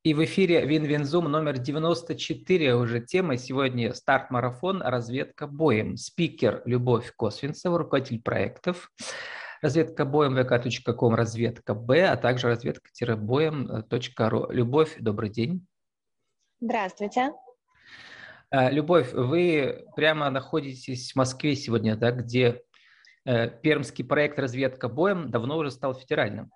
И в эфире Вин-Вин-Зум номер 94. Уже тема сегодня «Старт-марафон. Разведка боем». Спикер Любовь Косвинцева, руководитель проектов. Разведка боем vk.com, разведка Б, а также разведка-боем.ру. Любовь, добрый день. Здравствуйте. Любовь, вы прямо находитесь в Москве сегодня, да, где пермский проект «Разведка боем» давно уже стал федеральным.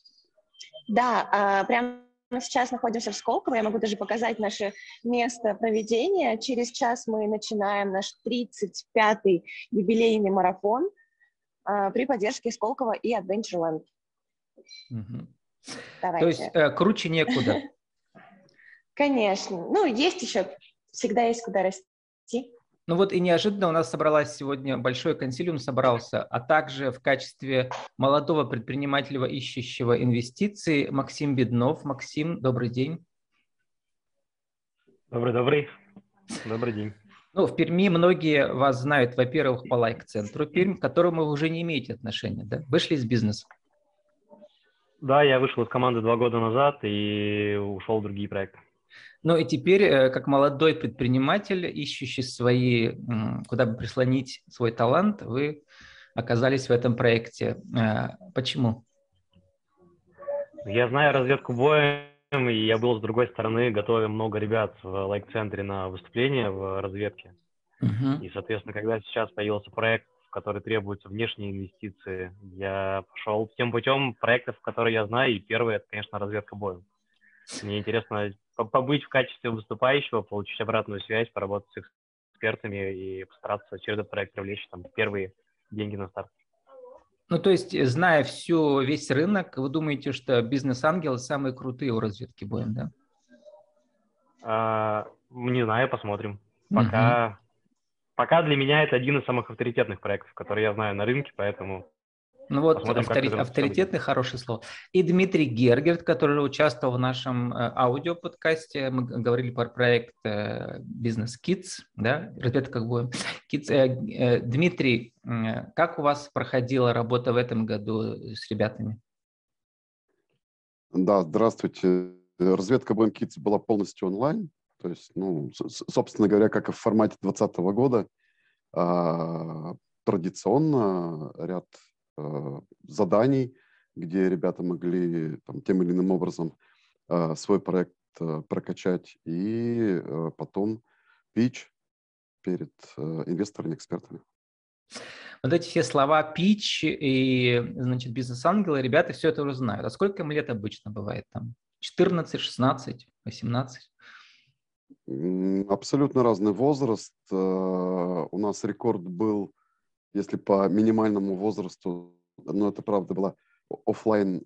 Да, прямо сейчас находимся в Сколково. Я могу даже показать наше место проведения. Через час мы начинаем наш 35-й юбилейный марафон при поддержке Сколково и Adventureland. Угу. Давайте. То есть круче некуда. Конечно. Ну, есть еще, всегда есть куда расти. Ну вот и неожиданно у нас собралась сегодня, большой консилиум собрался, а также в качестве молодого предпринимателя, ищущего инвестиции, Максим Беднов. Максим, добрый день. Добрый день. Ну, в Перми многие вас знают, во-первых, по лайк-центру Пермь, к которому вы уже не имеете отношения, да? Вышли из бизнеса. Да, я вышел из команды 2 года назад и ушел в другие проекты. Ну и теперь, как молодой предприниматель, ищущий куда бы прислонить свой талант, вы оказались в этом проекте. Почему? Я знаю разведку боем, и я был с другой стороны, готовил много ребят в лайк-центре на выступление в разведке. И, соответственно, когда сейчас появился проект, в который требуются внешние инвестиции, я пошел тем путем проектов, которые я знаю, и первый – это, конечно, разведка боем. Мне интересно побыть в качестве выступающего, получить обратную связь, поработать с экспертами и постараться через этот проект привлечь там первые деньги на старт. Ну, то есть, зная весь рынок, вы думаете, что бизнес-ангелы самые крутые у разведки боем, да? Не знаю, посмотрим. Пока для меня это один из самых авторитетных проектов, которые я знаю на рынке, поэтому ну вот посмотрим, как развернутся события. авторитетный хорошее слово. И Дмитрий Гергерт, который участвовал в нашем аудиоподкасте, мы говорили про проект Business Kids, да, разведка боем. Дмитрий, как у вас проходила работа в этом году с ребятами? Да, здравствуйте. Разведка боем Kids была полностью онлайн. То есть, собственно говоря, как и в формате 2020 года, традиционно ряд заданий, где ребята могли тем или иным образом свой проект прокачать и потом пич перед инвесторами, экспертами. Вот эти все слова пич и, значит, бизнес-ангелы, ребята все это уже знают. А сколько им лет обычно бывает там? 14, 16, 18? Абсолютно разный возраст. У нас рекорд был, если по минимальному возрасту, но это правда была офлайн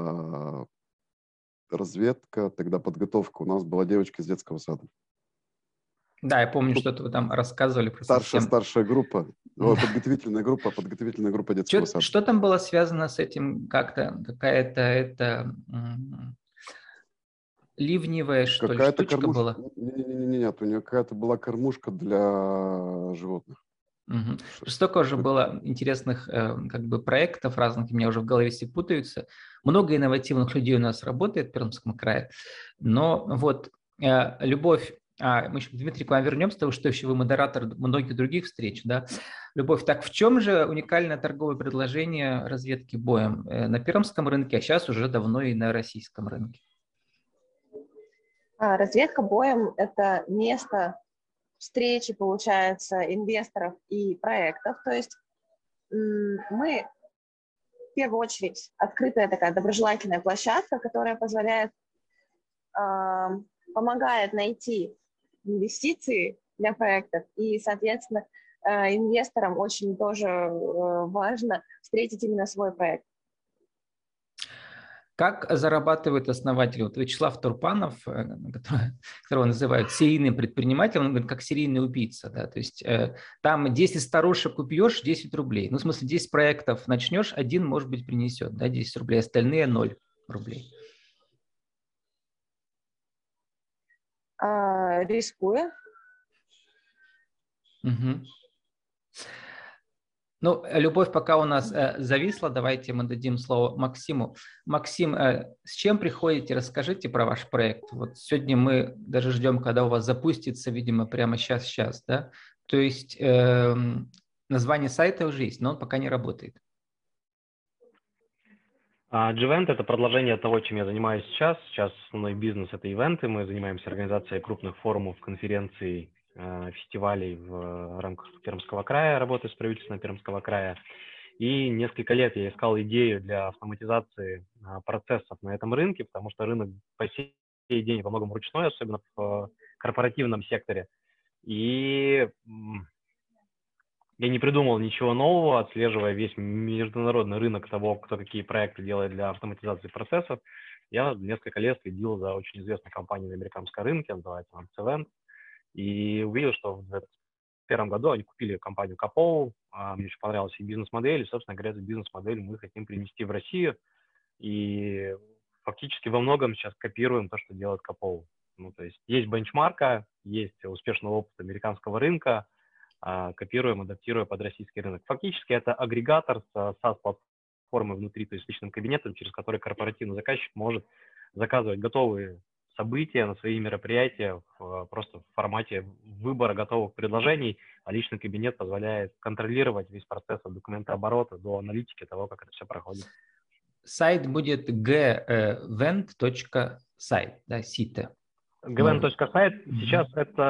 разведка, тогда подготовка. У нас была девочка из детского сада. Да, я помню, что-то вы там рассказывали про совсем... Старшая группа, подготовительная группа детского сада. Что там было связано с этим как-то? Какая-то ливневая, что ли, штучка была? Нет, у нее какая-то была кормушка для животных. Столько уже было интересных проектов разных, у меня уже в голове все путаются. Много инновативных людей у нас работает в Пермском крае. Но вот, Любовь, мы еще, Дмитрий, к вам вернемся, потому что еще вы модератор многих других встреч, да? Любовь, так в чем же уникальное торговое предложение разведки боем? На пермском рынке, а сейчас уже давно и на российском рынке. Разведка боем – это место встречи, получается, инвесторов и проектов. То есть мы в первую очередь открытая такая доброжелательная площадка, которая позволяет, помогает найти инвестиции для проектов. И, соответственно, инвесторам очень тоже важно встретить именно свой проект. Как зарабатывают основатели? Вот Вячеслав Турпанов, которого называют серийным предпринимателем, он говорит, как серийный убийца. Да? То есть там 10 старушек убьешь, 10 рублей. Ну, в смысле, 10 проектов начнешь, один, может быть, принесет, да, 10 рублей, остальные 0 рублей. Рискуя. Угу. Ну, Любовь пока у нас зависла, давайте мы дадим слово Максиму. Максим, с чем приходите? Расскажите про ваш проект. Вот сегодня мы даже ждем, когда у вас запустится, видимо, прямо сейчас, да? То есть название сайта уже есть, но он пока не работает. G-Event – это продолжение того, чем я занимаюсь сейчас. Сейчас основной бизнес – это ивенты. Мы занимаемся организацией крупных форумов, конференций, фестивалей в рамках Пермского края, работаю с правительством Пермского края. И несколько лет я искал идею для автоматизации процессов на этом рынке, потому что рынок по сей день во многом ручной, особенно в корпоративном секторе. И я не придумал ничего нового, отслеживая весь международный рынок того, кто какие проекты делает для автоматизации процессов. Я несколько лет следил за очень известной компанией на американском рынке, называется она Cevent, и увидел, что в 2021 году они купили компанию Kapow. Мне очень понравилась их бизнес-модель, и, собственно говоря, эту бизнес-модель мы хотим принести в Россию, и фактически во многом сейчас копируем то, что делает Kapow. Ну, то есть бенчмарка, есть успешный опыт американского рынка, копируем, адаптируя под российский рынок. Фактически это агрегатор с SaaS-платформой внутри, то есть личным кабинетом, через который корпоративный заказчик может заказывать готовые события на свои мероприятия просто в формате выбора готовых предложений, а личный кабинет позволяет контролировать весь процесс от документооборота до аналитики того, как это все проходит. Сайт будет gevent.site, да, сите. gevent.site. Сейчас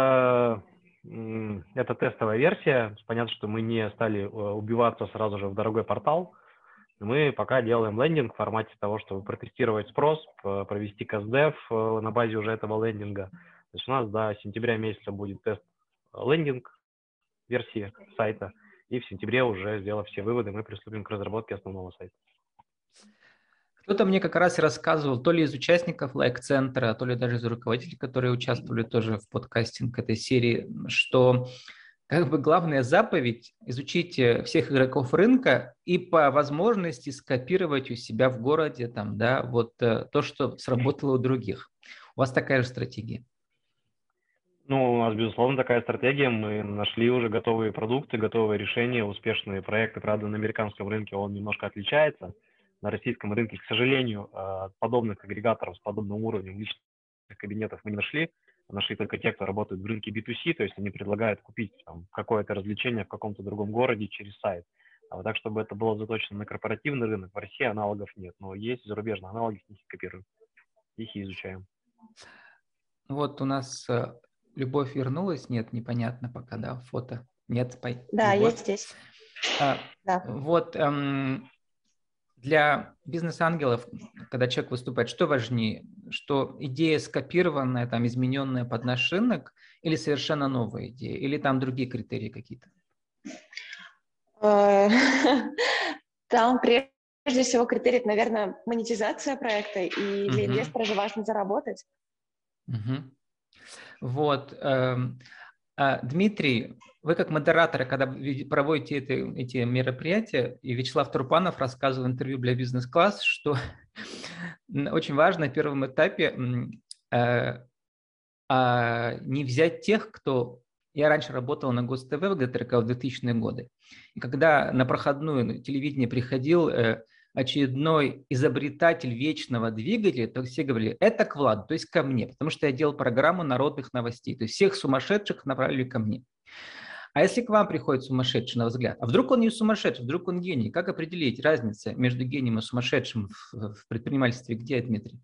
это тестовая версия. Понятно, что мы не стали убиваться сразу же в дорогой портал. Мы пока делаем лендинг в формате того, чтобы протестировать спрос, провести тест-дев на базе уже этого лендинга. То есть у нас до сентября месяца будет тест лендинг версии сайта, и в сентябре уже, сделав все выводы, мы приступим к разработке основного сайта. Кто-то мне как раз и рассказывал, то ли из участников лайк-центра, то ли даже из руководителей, которые участвовали тоже в подкастинг этой серии, что как бы главная заповедь – изучите всех игроков рынка и по возможности скопировать у себя в городе там, да, вот то, что сработало у других. У вас такая же стратегия? Ну, у нас, безусловно, такая стратегия. Мы нашли уже готовые продукты, готовые решения, успешные проекты. Правда, на американском рынке он немножко отличается. На российском рынке, к сожалению, подобных агрегаторов с подобным уровнем личных кабинетов мы не нашли. Нашли только те, кто работает в рынке B2C, то есть они предлагают купить там какое-то развлечение в каком-то другом городе через сайт. А вот так, чтобы это было заточено на корпоративный рынок, в России аналогов нет. Но есть зарубежные аналоги, их копируем, их и изучаем. Вот у нас Любовь вернулась? Нет, непонятно пока, да, фото. Нет, Да, Любовь. есть здесь. Да. Вот для бизнес-ангелов, когда человек выступает, что важнее? Что идея скопированная, там, измененная под наш рынок, или совершенно новая идея? Или там другие критерии какие-то? Там прежде всего критерий, наверное, монетизация проекта, и для инвестора же важно заработать. Вот. Дмитрий, вы как модераторы, когда проводите эти мероприятия, и Вячеслав Турпанов рассказывал в интервью для «Бизнес-класс», что очень важно на первом этапе не взять тех, кто... Я раньше работал на Гос-ТВ где-то в 2000-е годы. И когда на проходную телевидение приходил очередной изобретатель вечного двигателя, то все говорили, это к Владу, то есть ко мне, потому что я делал программу народных новостей. То есть всех сумасшедших направили ко мне. А если к вам приходит сумасшедший, на взгляд, а вдруг он не сумасшедший, вдруг он гений, как определить разницу между гением и сумасшедшим в предпринимательстве? Где, Дмитрий?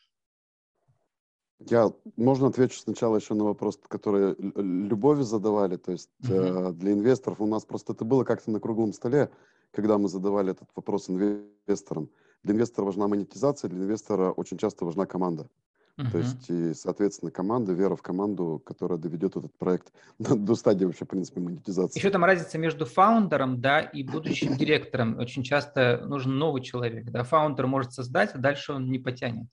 Можно отвечу сначала еще на вопрос, который Любови задавали. То есть для инвесторов у нас просто это было как-то на круглом столе, когда мы задавали этот вопрос инвесторам. Для инвестора важна монетизация, для инвестора очень часто важна команда. То есть, и, соответственно, команда, вера в команду, которая доведет этот проект до стадии вообще, в принципе, монетизации. Еще там разница между фаундером, да, и будущим директором. Очень часто нужен новый человек. Да? Фаундер может создать, а дальше он не потянет.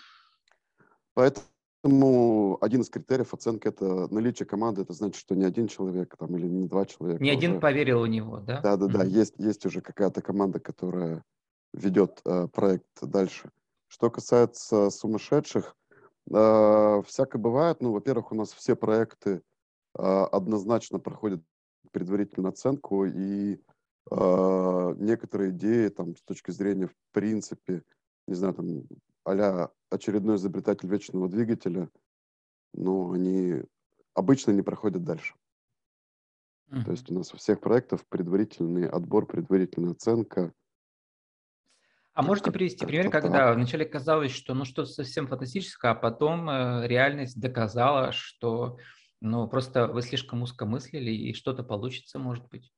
Поэтому один из критериев оценки – это наличие команды. Это значит, что не один человек там, или не два человека. Не один поверил в него, да? Да. Есть уже какая-то команда, которая ведет проект дальше. Что касается сумасшедших, всякое бывает. Ну, во-первых, у нас все проекты однозначно проходят предварительную оценку, и некоторые идеи там, с точки зрения, в принципе, не знаю, там, а-ля очередной изобретатель вечного двигателя, но они обычно не проходят дальше. То есть у нас у всех проектов предварительный отбор, предварительная оценка. А можете привести пример, как-то когда так. вначале казалось, что ну что-то совсем фантастическое, а потом реальность доказала, что ну просто вы слишком узко мыслили и что-то получится, может быть?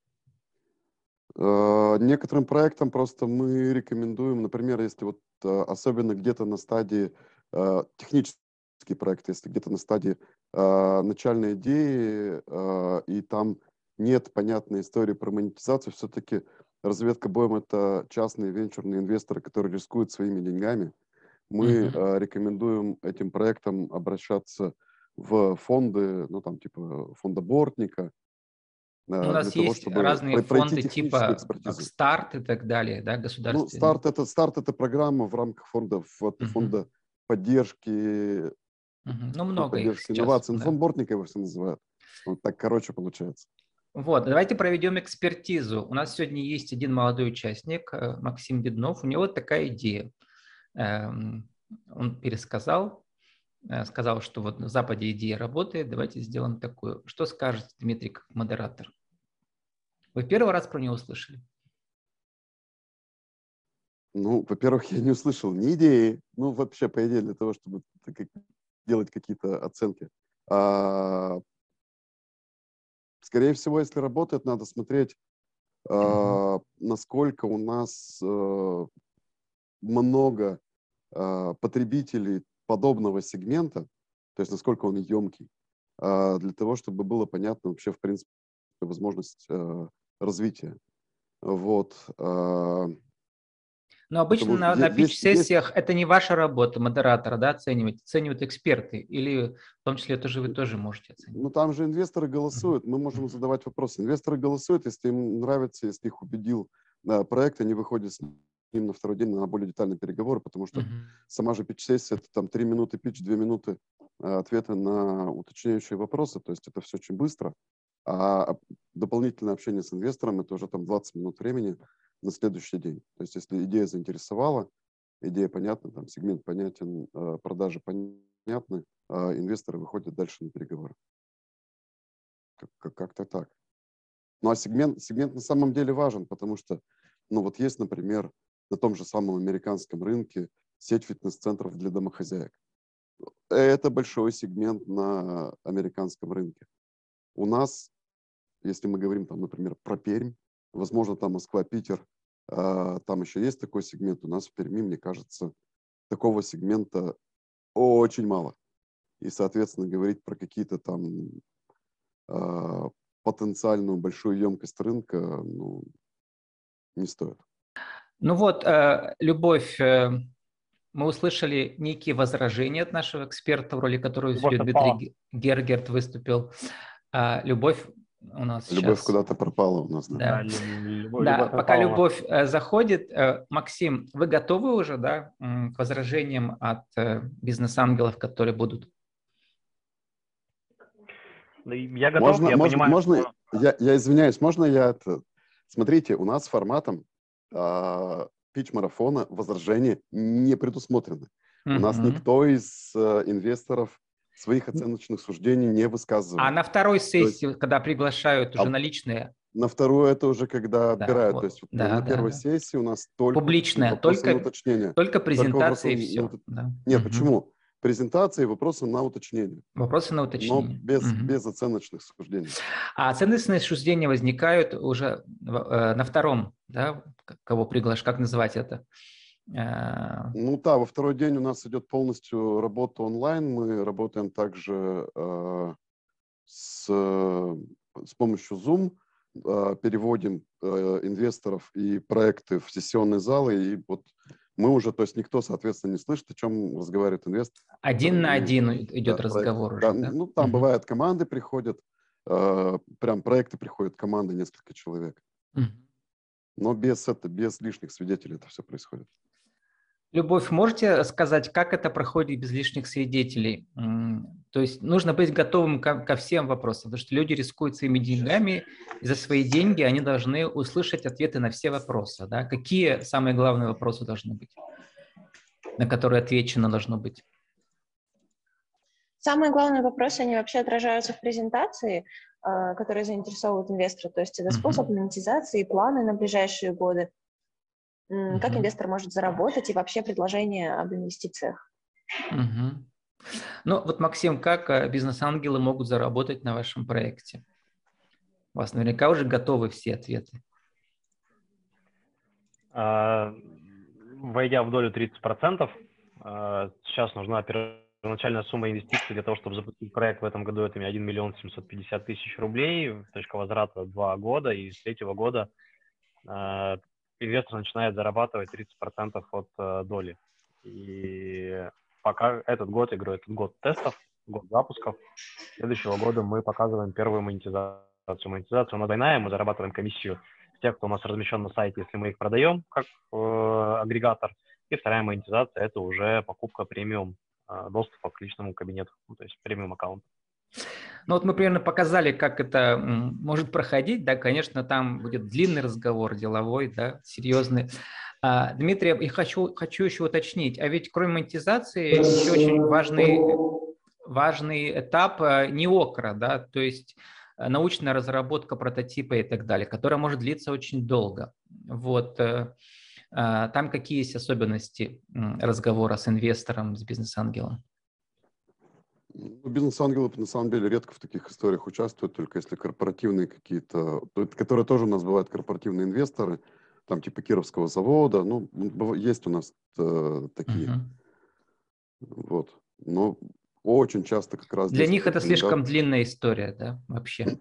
Некоторым проектам просто мы рекомендуем, например, если вот особенно где-то на стадии технический проект, если где-то на стадии начальной идеи, и там нет понятной истории про монетизацию, все-таки разведка боем — это частные венчурные инвесторы, которые рискуют своими деньгами. Мы рекомендуем этим проектам обращаться в фонды, ну там типа фонда Бортника, Ну, у для нас того, есть чтобы разные пройти фонды техническую типа как экспертизу. старт и так далее, да, Ну, государственные. старт это программа в рамках фонда, Мгм. фонда поддержки, Ну, много их сейчас, инноваций. Ну, да. фонд Бортника его все называют. Вот так короче получается. Вот, давайте проведем экспертизу. У нас сегодня есть один молодой участник, Максим Беднов. У него такая идея. Он пересказал, сказал, что вот на Западе идея работает, давайте сделаем такую. Что скажете, Дмитрий, как модератор? Вы первый раз про него слышали? Ну, во-первых, я не услышал ни идеи, ну, вообще, по идее, для того, чтобы делать какие-то оценки. Скорее всего, если работает, надо смотреть, насколько у нас много потребителей подобного сегмента, то есть насколько он емкий, для того, чтобы было понятно вообще, в принципе, возможность развития. Вот. Но обычно Потому что на есть, питч-сессиях это не ваша работа, модератора, да, оценивают эксперты, или в том числе тоже вы тоже можете оценивать? ну, там же инвесторы голосуют, мы можем задавать вопросы. Инвесторы голосуют, если им нравится, если их убедил проект, они выходят с ним на второй день на более детальные переговоры, потому что сама же питч-сессия — это там 3 минуты питч, 2 минуты ответа на уточняющие вопросы, то есть это все очень быстро. А дополнительное общение с инвестором — это уже там 20 минут времени на следующий день. То есть если идея заинтересовала, идея понятна, там сегмент понятен, продажи понятны, инвесторы выходят дальше на переговоры. Как-то так. Ну, а сегмент на самом деле важен, потому что, ну, вот есть, например, на том же самом американском рынке сеть фитнес-центров для домохозяек. Это большой сегмент на американском рынке. У нас, если мы говорим, там, например, про Пермь, возможно, там Москва, Питер, там еще есть такой сегмент. У нас в Перми, мне кажется, такого сегмента очень мало. И, соответственно, говорить про какие-то там потенциальную большую емкость рынка, ну, не стоит. Ну вот, Любовь, мы услышали некие возражения от нашего эксперта, в роли которого сегодня Дмитрий Гергерт выступил. Любовь у нас Любовь сейчас... куда-то пропала у нас. Да, любовь пока пропала. Любовь заходит, Максим, вы готовы уже, да, к возражениям от бизнес-ангелов, которые будут? Я готов, я понимаю. Можно, я извиняюсь, можно я это... Смотрите, у нас форматом питч-марафона возражения не предусмотрены. У нас никто из инвесторов своих оценочных суждений не высказывает. А на второй сессии, когда приглашают уже наличные? На вторую это уже когда отбирают. Вот, то есть на первой сессии у нас только публичная, вопросы на уточнение. только презентация и все. Нет, почему? Презентации и вопросы на уточнение. Вопросы на уточнение. Но без оценочных суждений. А оценочные суждения возникают уже на втором, да? Кого приглашать, как называть это? Ну да, во второй день у нас идет полностью работа онлайн. Мы работаем также с помощью Zoom, переводим инвесторов и проекты в сессионные залы. И вот мы уже, то есть никто, соответственно, не слышит, о чем разговаривает инвестор. Один на один идет разговор уже, да? Ну, там бывают команды приходят, прям проекты приходят, команды, несколько человек. Но без лишних свидетелей это все происходит. Любовь, можете сказать, как это проходит без лишних свидетелей? То есть нужно быть готовым ко всем вопросам, потому что люди рискуют своими деньгами, и за свои деньги они должны услышать ответы на все вопросы. Да? Какие самые главные вопросы должны быть, на которые отвечено должно быть? Самые главные вопросы, они вообще отражаются в презентации, которые заинтересовывают инвестора. То есть это способ монетизации, планы на ближайшие годы, как инвестор может заработать и вообще предложение об инвестициях. Ну вот, Максим, как бизнес-ангелы могут заработать на вашем проекте? У вас наверняка уже готовы все ответы. Войдя в долю 30%, сейчас нужна первоначальная сумма инвестиций для того, чтобы запустить проект в этом году. Это 1 миллион 750 тысяч рублей, точка возврата 2 года, и с 3-го года инвестор начинает зарабатывать 30% от доли. И пока этот год, я говорю, этот год тестов, год запусков, следующего года мы показываем первую монетизацию. Монетизация у нас двойная, мы зарабатываем комиссию с тех, кто у нас размещен на сайте, если мы их продаем как агрегатор. И вторая монетизация – это уже покупка премиум доступа к личному кабинету, то есть премиум аккаунт. Ну вот мы примерно показали, как это может проходить, да, конечно, там будет длинный разговор, деловой, да, серьезный. Дмитрий, я хочу еще уточнить, а ведь кроме монетизации еще очень важный этап неокра, да, то есть научная разработка прототипа и так далее, которая может длиться очень долго. Вот. Там какие есть особенности разговора с инвестором, с бизнес-ангелом? Бизнес-ангелы на самом деле редко в таких историях участвуют, только если корпоративные какие-то, которые тоже у нас бывают корпоративные инвесторы, там типа Кировского завода, ну, есть у нас такие. Вот. Но очень часто как раз... Для них это слишком длинная история, да, вообще?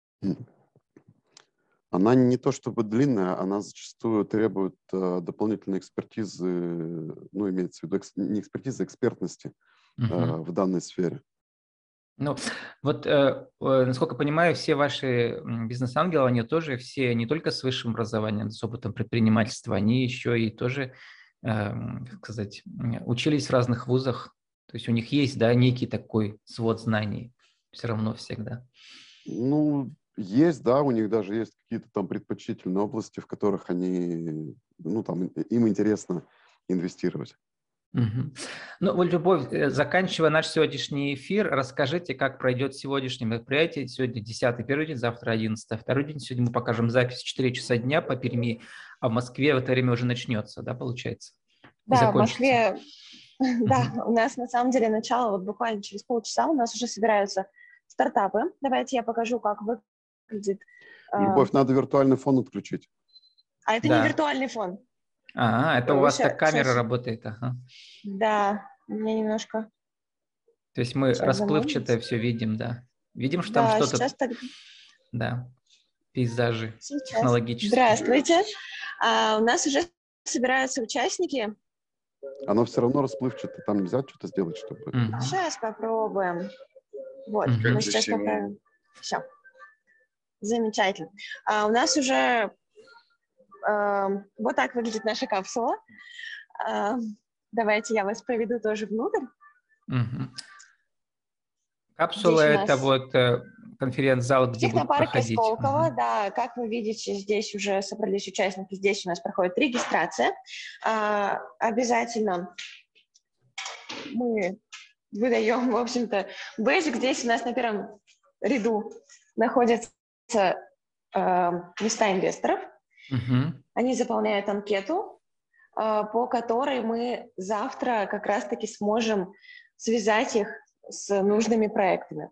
Она не то чтобы длинная, она зачастую требует дополнительной экспертизы, ну, имеется в виду не экспертизы, а экспертности в данной сфере. Ну, вот, насколько понимаю, все ваши бизнес-ангелы, они тоже все не только с высшим образованием, с опытом предпринимательства, они еще и тоже, как сказать, учились в разных вузах. То есть у них есть, да, некий такой свод знаний все равно всегда. Ну, есть, да, у них даже есть какие-то там предпочтительные области, в которых они, ну, там, им интересно инвестировать. Ну, вот, Любовь, заканчивая наш сегодняшний эфир, расскажите, как пройдет сегодняшнее мероприятие. Сегодня 10-й, первый день, завтра 11-й, второй день. Сегодня мы покажем запись в 4 часа дня по Перми, а в Москве в это время уже начнется, да, получается? Да, в Москве, да, у нас на самом деле начало, вот буквально через полчаса у нас уже собираются стартапы. Давайте я покажу, как выглядит. Любовь, надо виртуальный фон отключить. А это не виртуальный фон. Это у вас так камера работает. Ага. Да, у меня немножко... То есть мы расплывчатое все видим, да. Видим, что там что-то... Да, пейзажи технологические. Здравствуйте. У нас уже собираются участники. Оно все равно расплывчатое, там нельзя что-то сделать, чтобы... Сейчас попробуем. Вот, мы сейчас поправим. Все. Замечательно. У нас уже... вот так выглядит наша капсула. Давайте я вас проведу тоже внутрь. Капсула – это вот конференц-зал, где будут проходить. Технопарк Сколково, да, как вы видите, здесь уже собрались участники, здесь у нас проходит регистрация. Обязательно мы выдаем, в общем-то, бейджик. Здесь у нас на первом ряду находятся места инвесторов. Они заполняют анкету, по которой мы завтра как раз-таки сможем связать их с нужными проектами.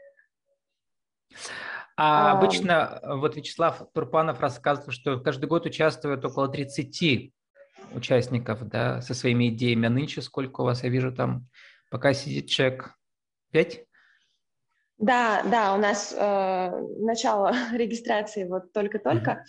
Обычно вот Вячеслав Турпанов рассказывал, что каждый год участвует около 30 участников, да, со своими идеями. А нынче сколько у вас? Я вижу, там пока сидит человек 5? Да, у нас начало регистрации вот только-только.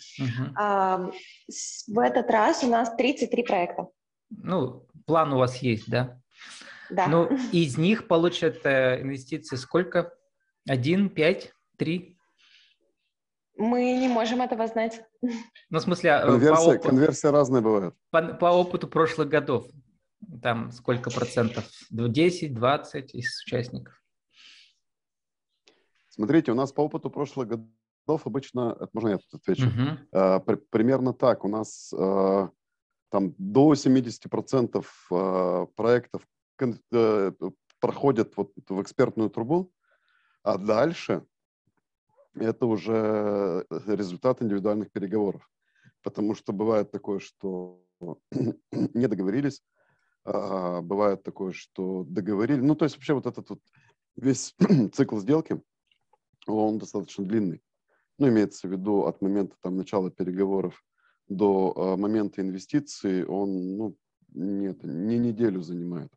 В этот раз у нас 33 проекта. Ну, план у вас есть, да? Да. Ну, из них получат инвестиции сколько? 1, 5, 3? Мы не можем этого знать. Ну, в смысле, конверсия разная бывает. По опыту прошлых годов, там сколько процентов? 10, 20 из участников? Смотрите, у нас по опыту прошлых годов обычно, это можно я тут отвечу, примерно так. У нас там до 70% проектов проходят вот в экспертную трубу, а дальше это уже результат индивидуальных переговоров. Потому что бывает такое, что не договорились, бывает такое, что договорились. Ну, то есть вообще вот этот вот весь цикл сделки, он достаточно длинный. Ну, имеется в виду от момента там, начала переговоров до момента инвестиций, он не неделю занимает.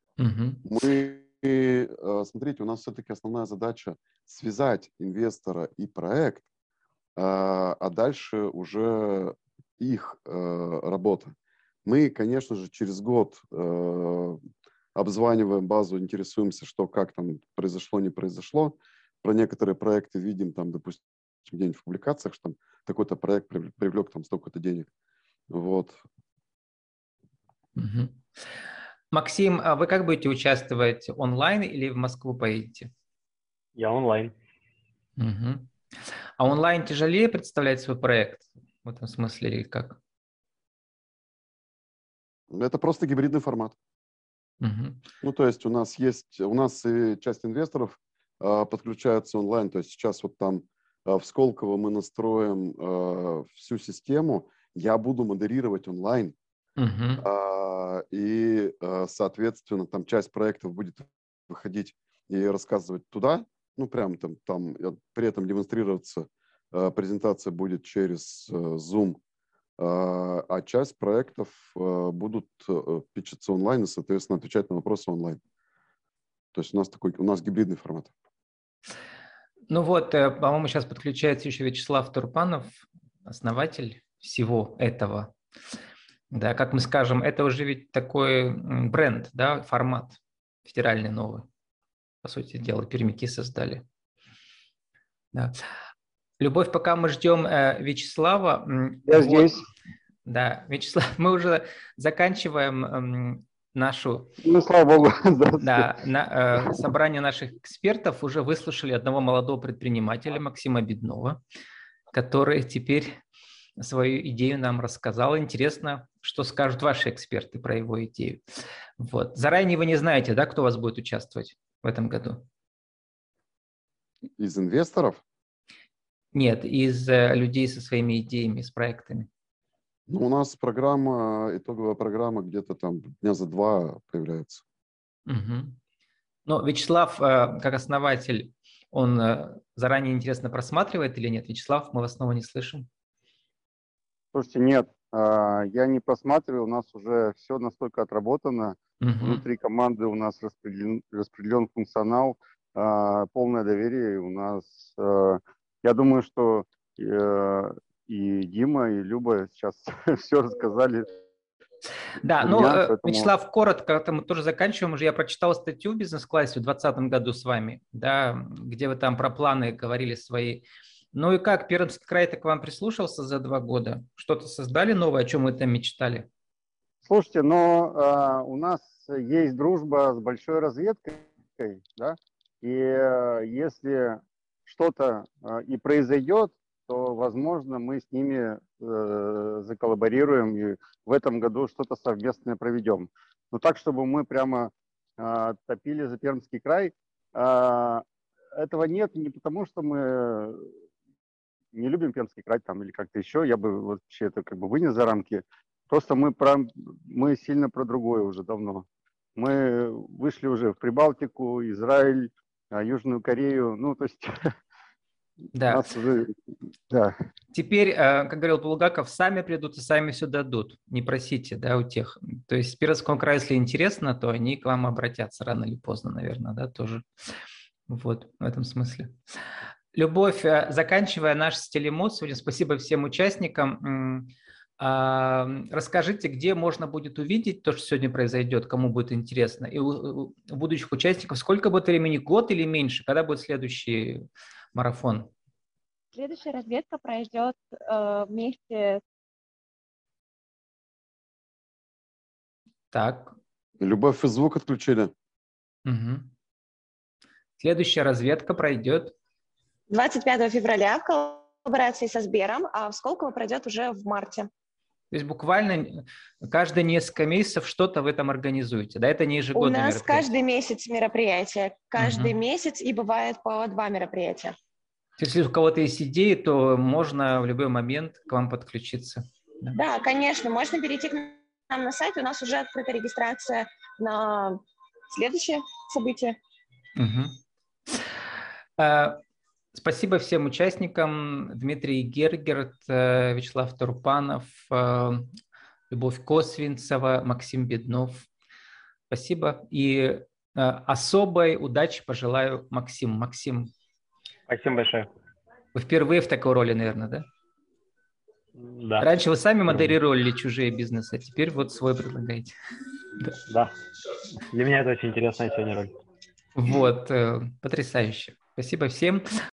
Смотрите, у нас все-таки основная задача связать инвестора и проект, а дальше уже их работа. Мы, конечно же, через год обзваниваем базу, интересуемся, что, как там произошло, не произошло. Про некоторые проекты видим, там, допустим, где-нибудь в публикациях, что там такой-то проект привлек там столько-то денег. Вот. Максим, а вы как будете участвовать, онлайн или в Москву поедете? Я онлайн. А онлайн тяжелее представлять свой проект в этом смысле или как? Это просто гибридный формат. Ну, то есть у нас и часть инвесторов подключается онлайн. То есть сейчас вот там в Сколково мы настроим всю систему. Я буду модерировать онлайн. И, соответственно, там часть проектов будет выходить и рассказывать туда. Ну, прям там при этом демонстрироваться презентация будет через Zoom. А часть проектов будут питчиться онлайн и, соответственно, отвечать на вопросы онлайн. То есть у нас гибридный формат. Ну вот, по-моему, сейчас подключается еще Вячеслав Турпанов, основатель всего этого. Да, как мы скажем, это уже ведь такой бренд, да, формат федеральный новый. По сути дела, пермяки создали. Да. Любовь, пока мы ждем Вячеслава. Я здесь. Да, Вячеслав, мы уже заканчиваем нашу... Ну, слава богу. Да, собрание наших экспертов. Уже выслушали одного молодого предпринимателя, Максима Беднова, который теперь свою идею нам рассказал. Интересно, что скажут ваши эксперты про его идею. Вот. Заранее вы не знаете, да, кто у вас будет участвовать в этом году? Из инвесторов? Нет, из людей со своими идеями, с проектами. Ну, у нас итоговая программа где-то там дня за 2 появляется. Но Вячеслав, как основатель, он заранее интересно просматривает или нет? Вячеслав, мы вас снова не слышим. Слушайте, нет, я не просматриваю, у нас уже все настолько отработано. Внутри команды у нас распределен функционал, полное доверие у нас. Я думаю, что и Дима, и Люба сейчас все рассказали. Да, Вячеслав, коротко, мы тоже заканчиваем уже. Я прочитал статью в бизнес-классе в 2020 году с вами, да, где вы там про планы говорили свои. Ну и как, Пермский край так к вам прислушался за 2 года? Что-то создали новое, о чем вы там мечтали? Слушайте, но у нас есть дружба с большой разведкой, да, и если что-то и произойдет, то, возможно, мы с ними заколлаборируем и в этом году что-то совместное проведем. Но так, чтобы мы прямо топили за Пермский край, этого нет не потому, что мы не любим Пермский край там или как-то еще, я бы вообще это как бы вынес за рамки. Просто мы сильно про другое уже давно. Мы вышли уже в Прибалтику, Израиль, Южную Корею, ну то есть... Да. Да. Теперь, как говорил Булгаков, сами придут и сами все дадут. Не просите, да, у тех. То есть в Пермском крае, если интересно, то они к вам обратятся рано или поздно, наверное, да, тоже. Вот, в этом смысле. Любовь, заканчивая наш стилемод, сегодня спасибо всем участникам. Расскажите, где можно будет увидеть то, что сегодня произойдет, кому будет интересно. И у будущих участников сколько будет времени, год или меньше? Когда будет следующий марафон? Следующая разведка пройдет вместе. Так. Любовь и звук отключили. Угу. Следующая разведка пройдет 25 февраля в коллаборации со Сбером, а в Сколково пройдет уже в марте. То есть буквально каждые несколько месяцев что-то вы там организуете, да? Это не ежегодное мероприятие? У нас каждый месяц мероприятие, каждый месяц, и бывает по 2 мероприятия. Если у кого-то есть идеи, то можно в любой момент к вам подключиться. Да, конечно, можно перейти к нам на сайт, у нас уже открыта регистрация на следующее событие. Спасибо всем участникам. Дмитрий Гергерт, Вячеслав Турпанов, Любовь Косвинцева, Максим Беднов. Спасибо. И особой удачи пожелаю Максиму. Максим. Спасибо большое. Вы впервые в такой роли, наверное, да? Да. Раньше вы сами модерировали чужие бизнесы, а теперь вот свой предлагаете. Да. Для меня это очень интересная сегодня роль. Вот, потрясающе. Спасибо всем.